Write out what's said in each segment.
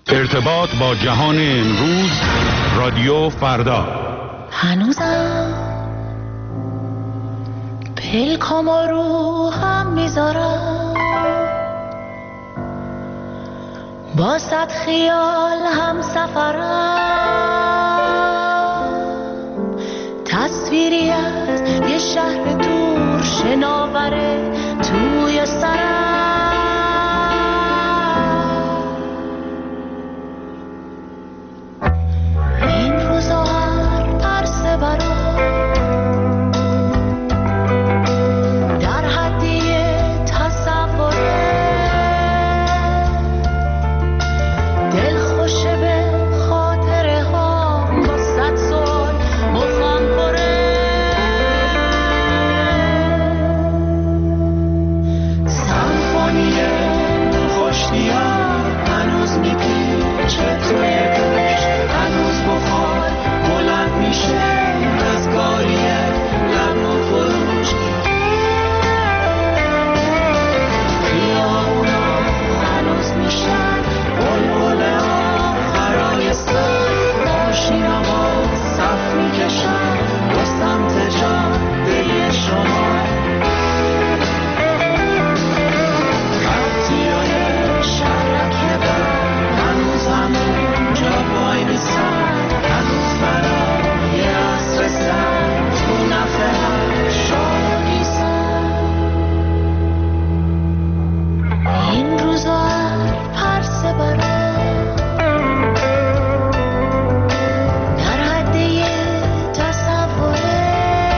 ارتباط با جهان امروز، رادیو فردا. هنوزم پلکامو رو هم میذارم، با صد خیال هم سفرم، تصویری از یه شهر دور شناوره توی سرم. این روزا هر پرسه برام در حدی تصوره، دل خوشه به خاطره ها با صد سال مخم پره. سمفونی خوشتیار هنوز میپیچه توی گوش، هنوز بخار بلند میشه از گاریه لبن و فروش. خیابونا هنوز میشن بلبله آخرای سر، ماشینا با صف میکشن با سمت جاده شما. خطیای شهرک بر هنوز همون جا وای میسن، هنوز برای عصر سر تو نفه هر شاگیسن. این روزا هر پرسه برام در حد یه تصوره،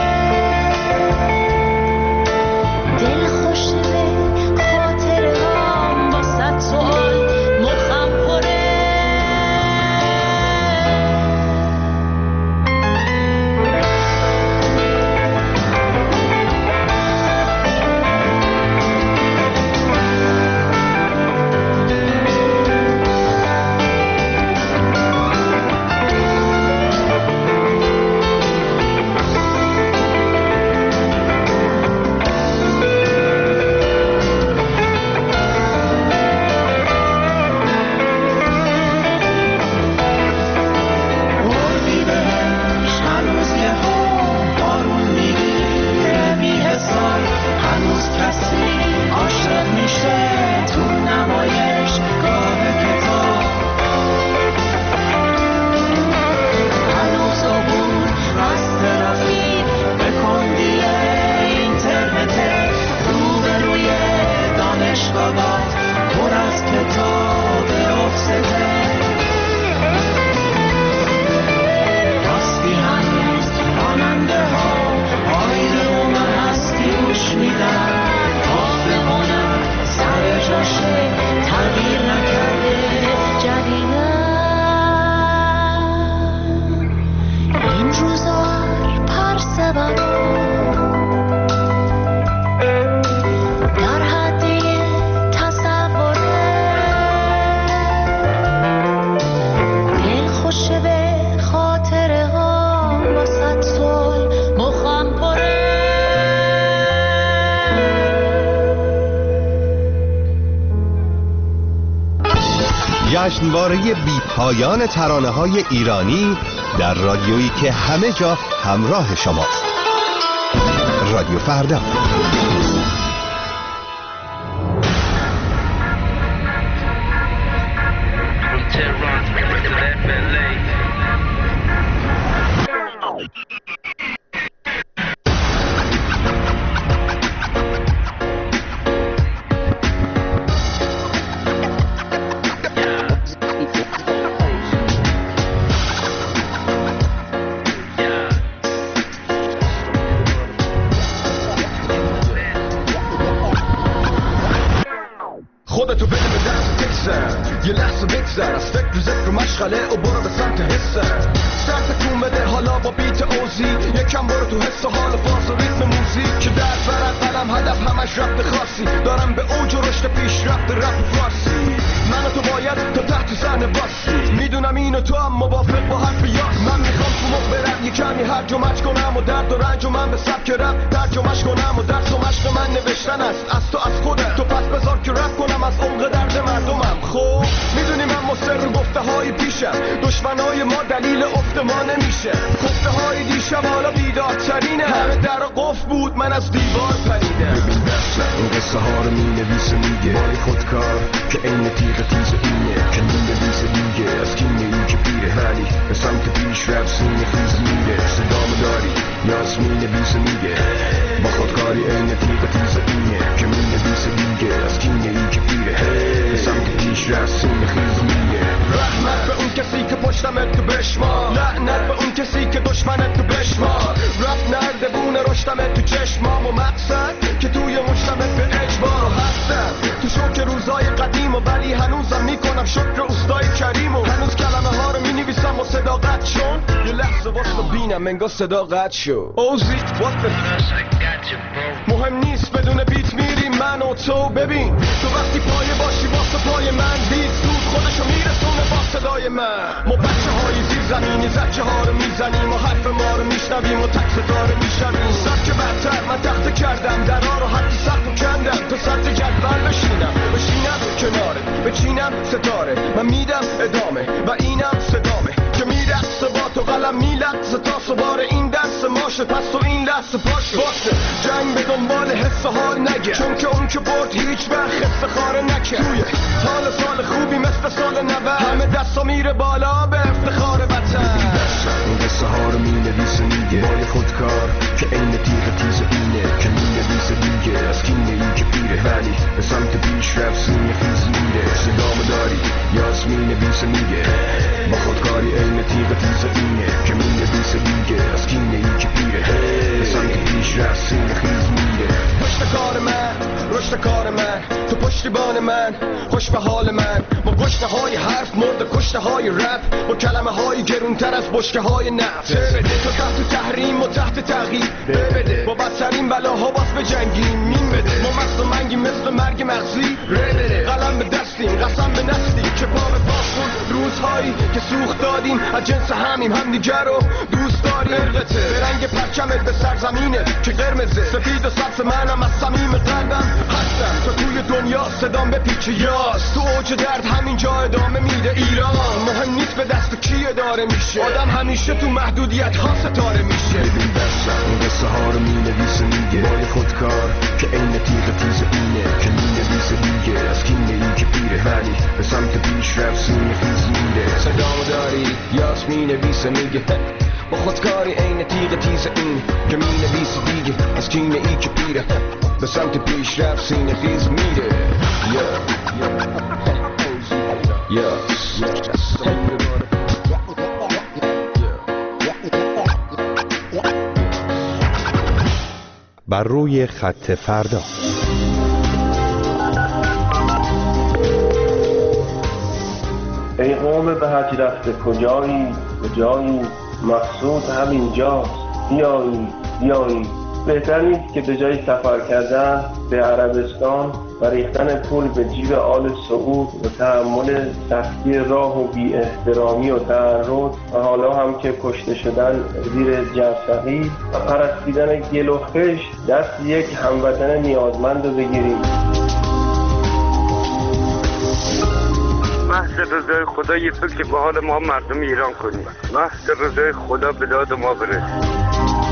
دل خوشه به خاطره هم با صد سوال مخم پره. اردیبهشت هنوز یه ها بارون میگیره بی حساب، هنوز کسی عاشق میشه تو نمایش گاه کتاب، هنوز عبور از ترافیک به کندی اینترنت، روبروی دانشگاهات پر از کتاب افسته. راستی هنوز راننده ها آیرون هستی گوش میدن، آسمانم سر جاشه تغییر نکرده جدیدن. این روزا هر پرسه برام در حد یه تصوره، دل خوشه به خاطره ها با صد سال مخم پره. جشنواره بی پایان ترانه‌های ایرانی در رادیویی که همه جا همراه شماست. رادیو فردا. خودتو بده به دست تکسر، یه لحظه بگذر از فکر و ذکر و مشغله و برو به سمت حسر. سرتکون بده حالا با بیت اوزی، یکم برو تو حس و حال و فاز و ریتم موزیک که در برد قلم هدف همش رفت خاصی، دارم به اوج و رشد پیش رفت رپ فارسی. من و تو باید تا تحت صحنه باسی، میدونم اینو تو هم موافق با حرف یاس. من میخوام تو موقع برم یه کمی هرج و مرج کنم و درد و رنج و من به سبک رپ ترجمهش کنم و درس و مشق من نوشتن است از تو از خودت. تو پس بذار که رپ کنم از عمق درد مردمم. خب میدونی من مصر رو هفته های پیشم دشمنای ما دلیل افت ما نمیشه. خفته های دیشب حالا بیدارترینه، همه در قفل بود من از دیوار پریدم. ببین دستم این قصه ها رو مینویسه میگه بای خودکار که این تیغ تیز اینه که مینویسه دیگه از کینه این که پیره ولی به سمت پیش رفت سینه خیز میره. صدامو داری یاس مینویسه میگه با خودکاری این تیغ تیز اینه که مینویسه دیگه از کینه این که پیره به سمت پیش رفت سینه خیز میره. رحمت به اون کسی که پشتمت تو بشمار، لعنت به اون کسی که دشمنت تو بشمار. رفت نردبونه رشتمت تو چشمام و مقصد که توی مشتمت به اجبار هستم. تو شوک روزای قدیم و ولی هنوزم میکنم شکر اوستای کریم و هنوز کلمه ها رو مینویسم و صداقت شون. یه لحظه واسه بینم انگار صداقت شد. اوزی مهم نیست بدون بیت میریم من و تو. ببین تو وقتی پایه باشی واسه پای من بیت زود خودشو میرسونه با صدای من. ما بچه های زیر زمینی زچه ها رو میزنیم و حرف ما رو میشنویم و تک ستاره میشنویم. سبک برتر من تخته کردم درها رو حتی سخت و کندم تا سطح جدول بشینم کناره بچینم ستاره من میدم ادامه و اینم صدامه که میرقصه با تو قلم میلقصه تا سوار این دست ماشه پس تو این لحظه پاشه باشه جنگ به دنبال حس حال نگه چون که اون که برد هیچ وقت خسته خاره نکه. توی سال خوبی مثل سال 90 همه دستا میره بالا به افتخار وطن. این قصه ها رو مینویسه میگه بای خودکار که این تیغ تیز اینه که مینویسه دیگه از کینه این که پیره ولی به سمت پیش رفت سینه خیز میره. صدامو داری یاس مینویسه میگه با خودکاری این تیغ تیز اینه که مینویسه دیگه از کینه این که پیره به سمت پیش رفت سینه خیز میره. رشد کار من تو پشتیبان من خوش به حال من با گشنه های حرف مرد کشته های رپ با کلمه های گرونتر از بشکه های نفت. تو تحت تحریم و تحت تغییر بده با بدترین بلاها باز به جنگیم مین بده. ما مست و منگی مثل مرگ مغزی بده قلم به دستیم قسم به نسلی که پا به پاسون روزهایی که سوخت دادیم از جنس هم دیگر رو دوست داریم. به رنگ پرچمت به سرزمینت که قرمزه سفید و سبز منم از صمیم قلبم هستم تا توی دنیا صدام بپیچه یاس. تو اوج درد همینجا ادامه میده ایران. مهم نیست به دست کی اداره میشه آدم همیشه تو محدودیت ها ستاره میشه. ببین دستم این قصه ها رو مینویسه میگه بای خودکار که این تیغ تیز اینه که مینویسه دیگه از کینه این که پیره ولی به سمت پیش رفت سینه خیز میره. صدامو داری یاس مینویسه میگه با خودکاری این تیغ تیز این که مینویسه دیگه از کینه ای که پیره به سمت پیش رفت سینه خیز میره. بر روی خط فردا ای قوم به حج رفته کجایی مقصود همینجاست بیایی. بهتر نیست که به جای سفر کردن به عربستان و ریختن پول به جیب آل سعود و تحمل سختی راه و بی احترامی و تعرض و حالا هم که کشته شدن زیر جرثقیل و پرستیدن گل و خشت دست یک هموطن نیازمند رو بگیریم. محض رضای خدا یه فکر به حال ما مردم ایران کنیم. محض رضای خدا به داد ما برسید.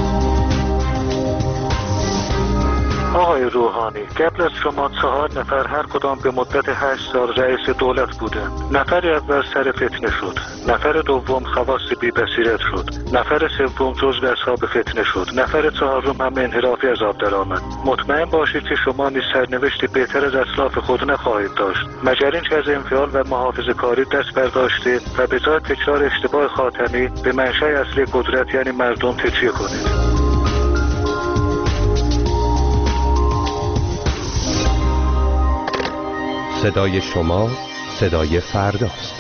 آقای روحانی، قبل از شما 4 نفر هر کدام به مدت 8 سال رئیس دولت بودند. نفر اول سر فتنه شد، نفر دوم خواص بی بصیرت شد، نفر سوم جزو اصحاب فتنه شد، نفر چهارم هم انحرافی از آب درآمد. مطمئن باشید که شما نیز سرنوشتی بهتر از اسلاف خود نخواهید داشت، مگر اینکه از انفعال و محافظه کاری دست برداشته و به جای تکرار اشتباه خاتمی به منشأ اصلی قدرت یعنی مردم تکیه کنید. صدای شما صدای فرداست.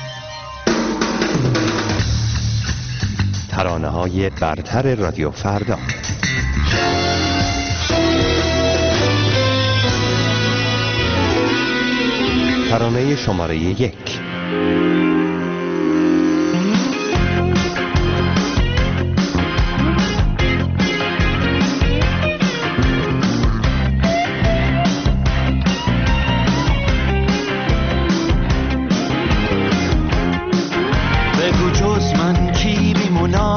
ترانه‌های برتر رادیو فردا. ترانه شماره 1.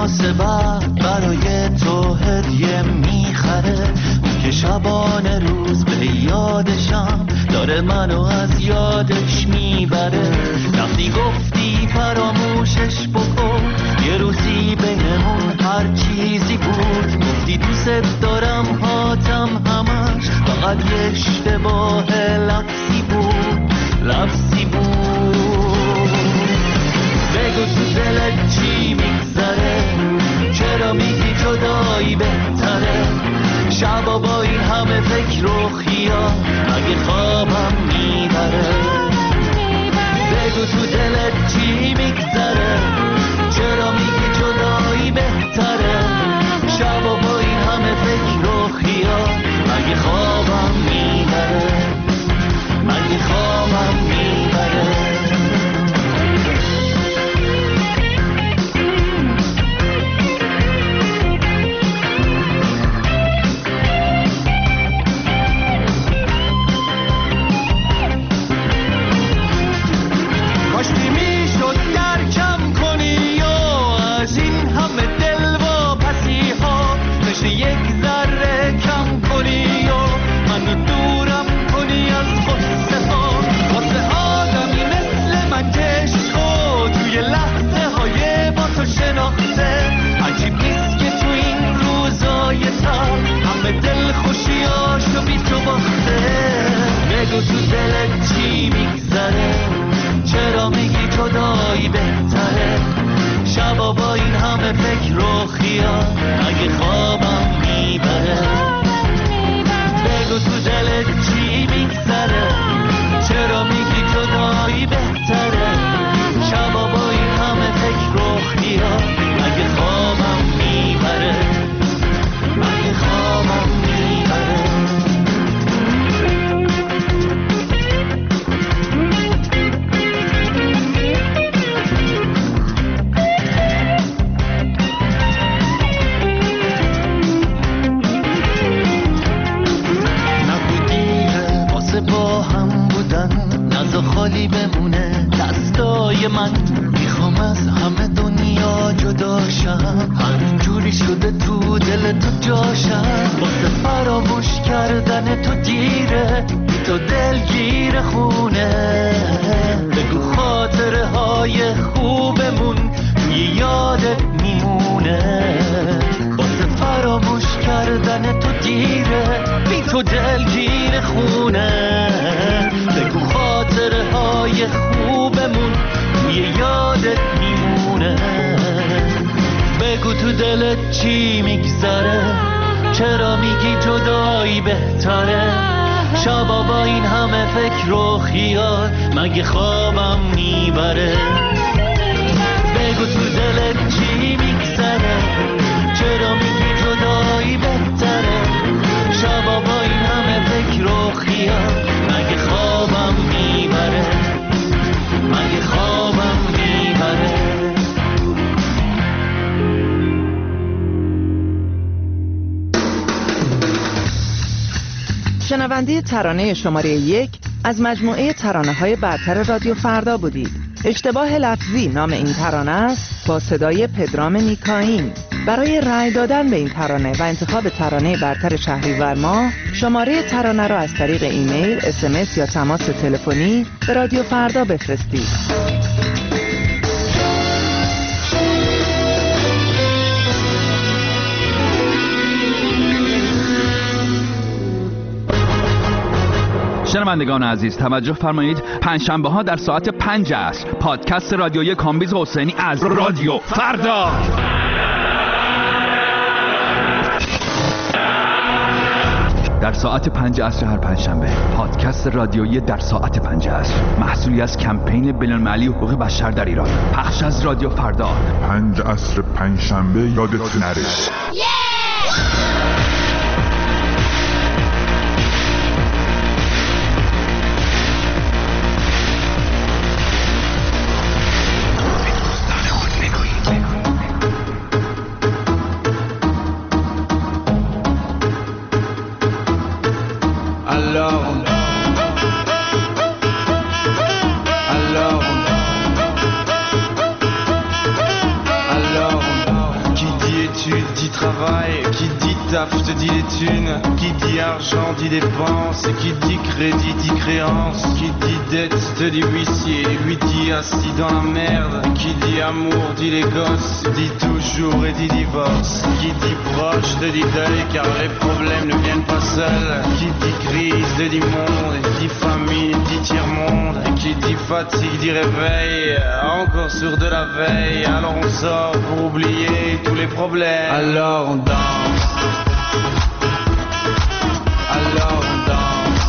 مناسبت برای تو هدیه میخره، اون که شبانه روز به یادشم داره منو از یادش میبره. وقتی گفتی فراموشش بکن، یه روزی بینمون هر چیزی بود. گفتی دوست دارم هاتم همش فقط یه اشتباه لفظی بود، لفظی بود. بگو تو دلت چی میگذره، چرا میگی جدایی بهتره؟ شبا با این همه فکر و خیال مگه خوابم میبره؟ بگو تو دلت چی میگذره، چرا میگی جدایی بهتره؟ شبا با این همه فکر و خیال مگه خوابم میبره؟ مگه خوابم میبره؟ بگو تو دلت چی میگذره، چرا میگی جدایی بهتره؟ شبا با این همه فکر و خیال اگه خوابم میبره؟ بگو تو دلت چی میگذره، چرا میگی جدایی بهتره؟ شبا با این همه فکر و خیال اگه خوابم میبره؟ اگه خوابم میبره؟ خالی بمونه دستای من، میخوام از همه دنیا جداشم، همینجوری شده تو دل تو جاشم. واسه فراموش کردن تو دیره، بی تو دلگیر خونه. بگو خاطره های خوبمون توی یادت میمونه. واسه فراموش کردن تو دیره، بی تو دلگیر خونه. بگو خاطره های خوبمون توی یادت میمونه. بگو تو دلت چی میگذره، چرا میگی جدایی بهتره؟ شبا با این همه فکر و خیال مگه خوابم میبره؟ بگو تو دلت چی میگذره، چرا میگی جدایی بهتره؟ شبا با این همه فکر و خیال مگه خوابم میبره؟ مگه خوابم میبره؟ شنونده ترانه شماره 1 از مجموعه ترانه‌های برتر رادیو فردا بودید. اشتباه لفظی نام این ترانه است با صدای پدرام نیکاین. برای رأی دادن به این ترانه و انتخاب ترانه برتر شهریور ماه، شماره ترانه را از طریق ایمیل، SMS یا تماس تلفنی به رادیو فردا بفرستید. شنوندگان عزیز توجه فرمایید، پنجشنبه ها در ساعت 5 عصر پادکست رادیویی کامبیز حسینی از رادیو فردا. در ساعت 5 عصر هر پنجشنبه پادکست رادیویی در ساعت 5 عصر، محصولی از کمپین بین‌المللی حقوق بشر در ایران، پخش از رادیو فردا. 5 عصر پنجشنبه یادت نره. taf te dit les thunes. Qui dit argent dit dépense. Et qui dit crédit dit créance. Qui dit dette te dit huissier. Lui dit assis dans la merde. Qui dit amour dit les gosses. Dit toujours et dit divorce. Qui dit proche te dit deuil car les problèmes ne viennent pas seuls. Qui dit crise te dit monde. Et dit famine dit tiers-monde. Et qui dit fatigue dit réveil. Encore sur de la veille. Alors on sort pour oublier tous les problèmes. Alors on danse. Alors on danse.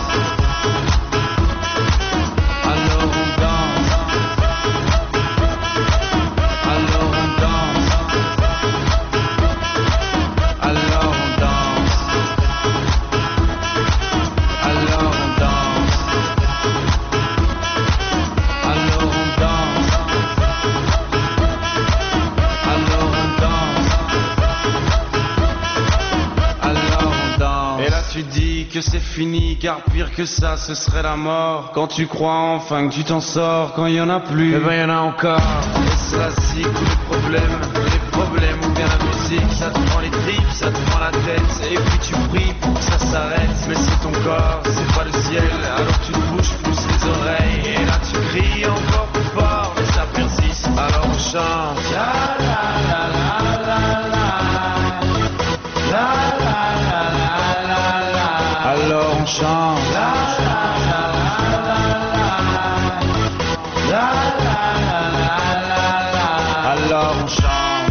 Alors on danse. Alors on danse. Alors on danse. Alors on danse. Alors on danse. Alors on danse. Alors on danse. Et là tu dis que c'est fini, car pire que ça ce serait la mort. Quand tu crois enfin que tu t'en sors, quand il y en a plus, eh ben il y en a encore. Et cela c'est tous les problèmes ou bien la musique, ça te prend les tripes, ça te prend la tête. Et puis tu pries pour que ça s'arrête, mais c'est ton corps, c'est pas le ciel. Alors tu te bouges plus les oreilles, et là tu cries encore plus fort, mais ça persiste. Alors on chante. La la la la la la. La la la la la la. Alors on chante. La la la la la la. La la la la la la. Alors on chante.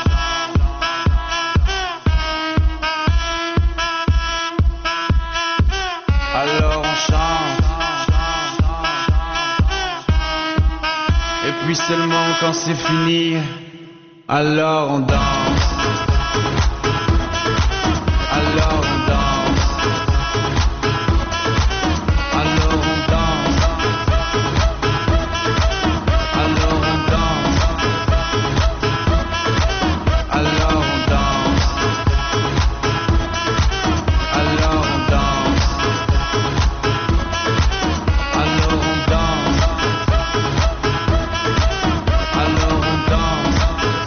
Alors on chante. Et puis seulement quand c'est fini, alors on danse. Alors on danse. Alors on danse. Alors on danse. Alors on danse. Alors on danse. Alors on danse. Alors on danse.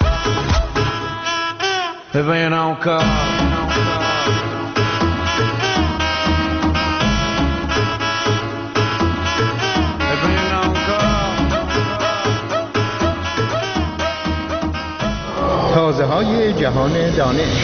Eh ben y'en a encore. تازه‌های جهان دانش.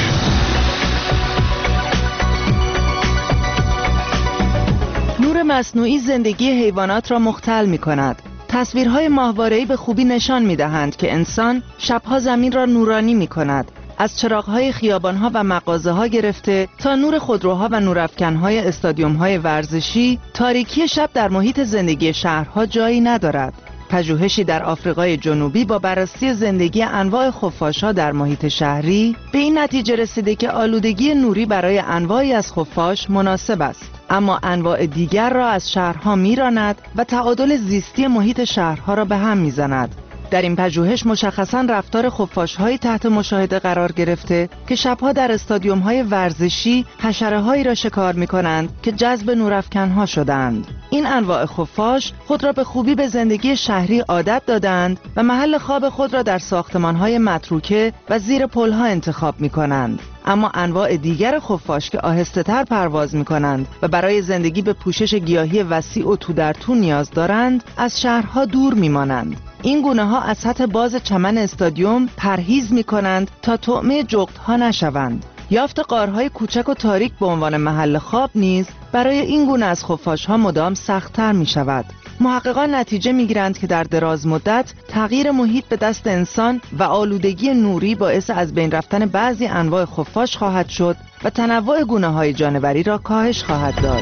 نور مصنوعی زندگی حیوانات را مختل می کند. تصویرهای ماهواره‌ای به خوبی نشان می دهند که انسان شبها زمین را نورانی می کند. از چراغ‌های خیابان‌ها و مغازه‌ها گرفته تا نور خودروها و نورافکن‌های استادیوم‌های ورزشی، تاریکی شب در محیط زندگی شهرها جایی ندارد. پژوهشی در آفریقای جنوبی با بررسی زندگی انواع خفاش‌ها در محیط شهری به این نتیجه رسیده که آلودگی نوری برای انواعی از خفاش مناسب است، اما انواع دیگر را از شهرها می‌راند و تعادل زیستی محیط شهرها را به هم می‌زند. در این پژوهش مشخصاً رفتار خفاش‌هایی تحت مشاهده قرار گرفته که شبها در استادیوم‌های ورزشی حشره‌هایی را شکار می‌کنند که جذب نورافکن‌ها شدند. این انواع خفاش خود را به خوبی به زندگی شهری عادت دادند و محل خواب خود را در ساختمان‌های متروکه و زیر پل‌ها انتخاب می‌کنند. اما انواع دیگر خفاش که آهسته‌تر پرواز می‌کنند و برای زندگی به پوشش گیاهی وسیع و تو در تو نیاز دارند، از شهرها دور می‌مانند. این گونه‌ها از سطح باز چمن استادیوم پرهیز می‌کنند تا طعمه جغدها نشوند. یافت غارهای کوچک و تاریک به عنوان محل خواب نیز برای این گونه از خفاش‌ها مدام سخت‌تر می‌شود. محققان نتیجه می‌گیرند که در دراز مدت تغییر محیط به دست انسان و آلودگی نوری باعث از بین رفتن بعضی انواع خفاش خواهد شد و تنوع گونه‌های جانوری را کاهش خواهد داد.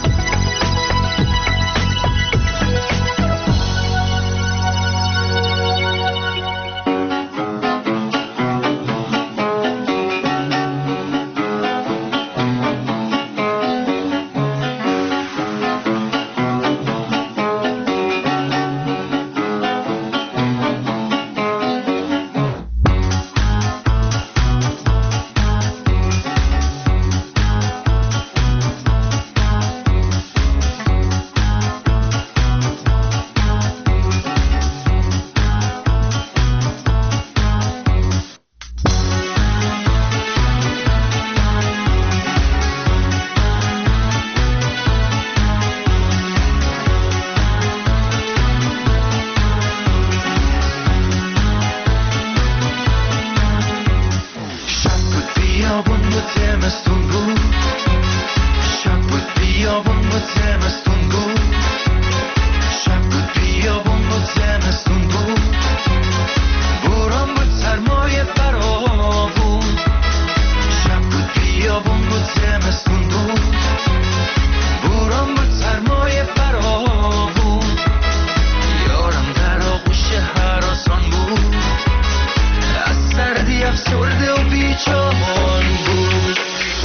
زمستون بود، شب بود بیابون بود زمستون بود، شب بود بیابون بود زمستون بود، بوران بود سرمایه فراوون، شب بود بیابون بود زمستون بود، بوران بود سرمایه فراوون، یارم در آغوش هراسان بود، از سردی افسرده و بیچمان بود.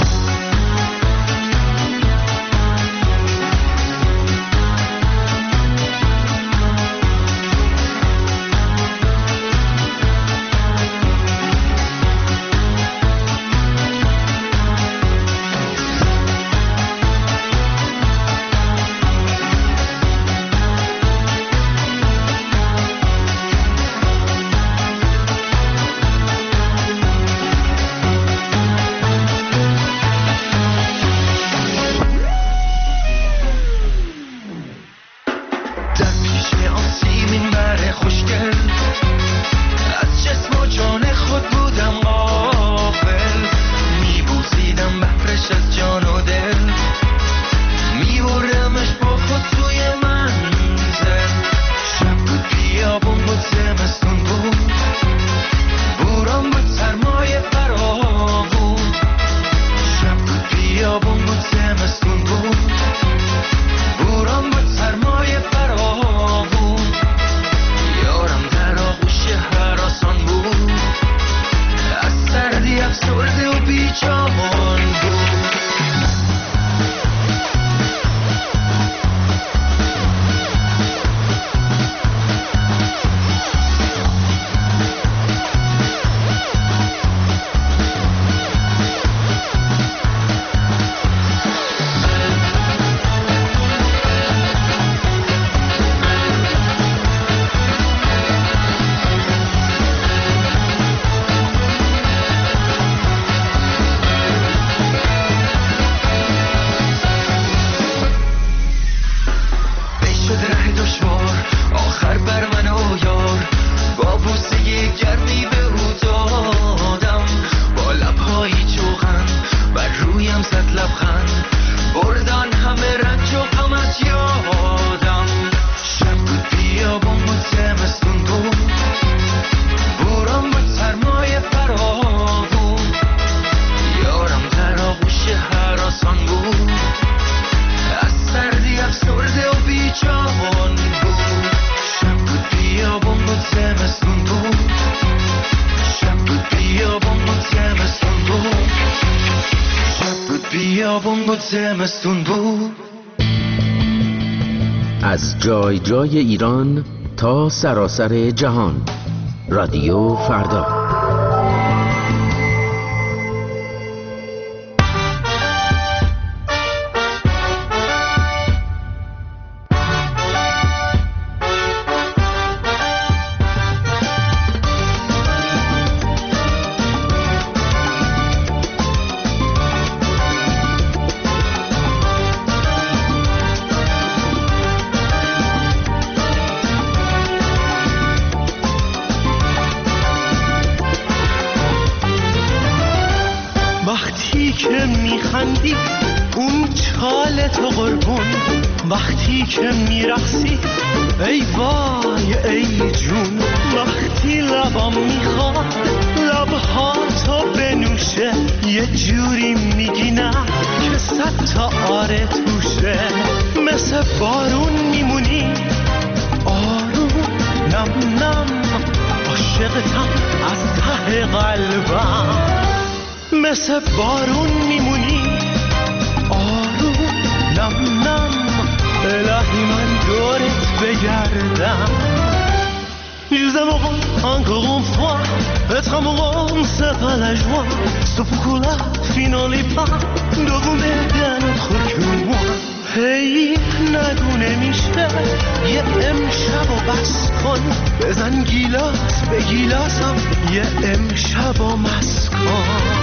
زمستون بود. از جای جای ایران تا سراسر جهان، رادیو فردا. وقتی که میرقصی ای وای ای جون، وقتی لبام میخواد لبهاتو بنوشه، یه جوری میگی نه که 100 تا آره توشه، مثل بارون میمونی آروم نم نم، عاشقتم از ته قلبم، مثل بارون میمونی آروم نم نم، الهی من دورت بگردم. Nous aimerons encore une fois être amoureux, c'est pas la joie. Ce pourquoi finally pas de vous m'aider à notre que moi. Hey, نگو نمیشه یه امشب و بس کن، بزن گیلاس به گیلاسم یه امشب و مس کن.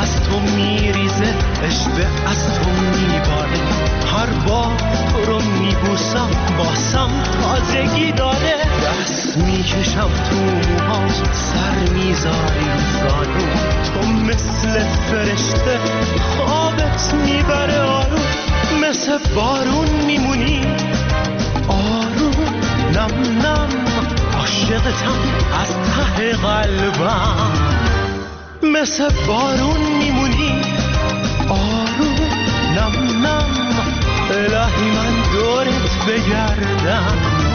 از تو میریزه، عشق از تو میباره، هر بار تو رو میبوسم باسم تازگی داره، دست میکشم تو موهاش سر میذاری رو زانو، تو مثل فرشته خوابت میبره آروم، مثل بارون میمونی آروم، نم نم عاشقتم از ته قلبم، مثل بارون میمونی آروم، نم نم الهی من دورت بگردم.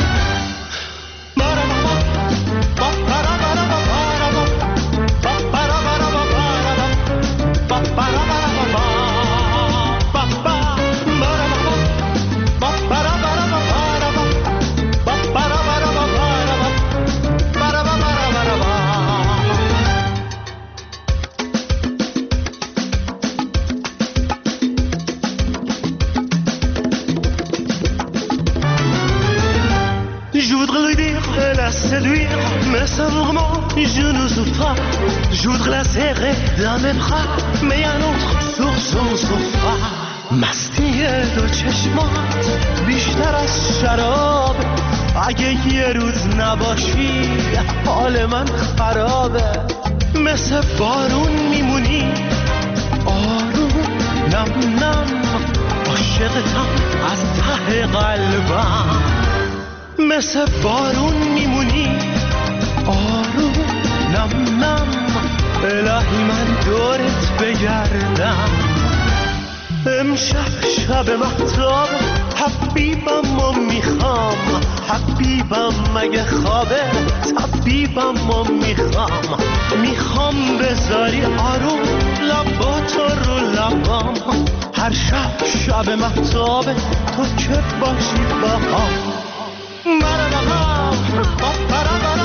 Je ne souffre pas, je voudrais la serrer dans mes bras, mais un autre sur son sofa. مستی دو چشمات بیشتر از شراب، اگه یه روز نباشی حال من خرابه، مثل بارون میمونی آروم، نم نم عاشقتم از ته قلبم، مثل بارون میمونی آروم، نم نم الهی من دورت بگردم. امشب شب مهتاب حبیبم و میخوام، حبیبم مگه خوابه طبیبم و میخوام بذاری آروم لباتو رو لبام، هر شب مهتاب تو که باشی با هم.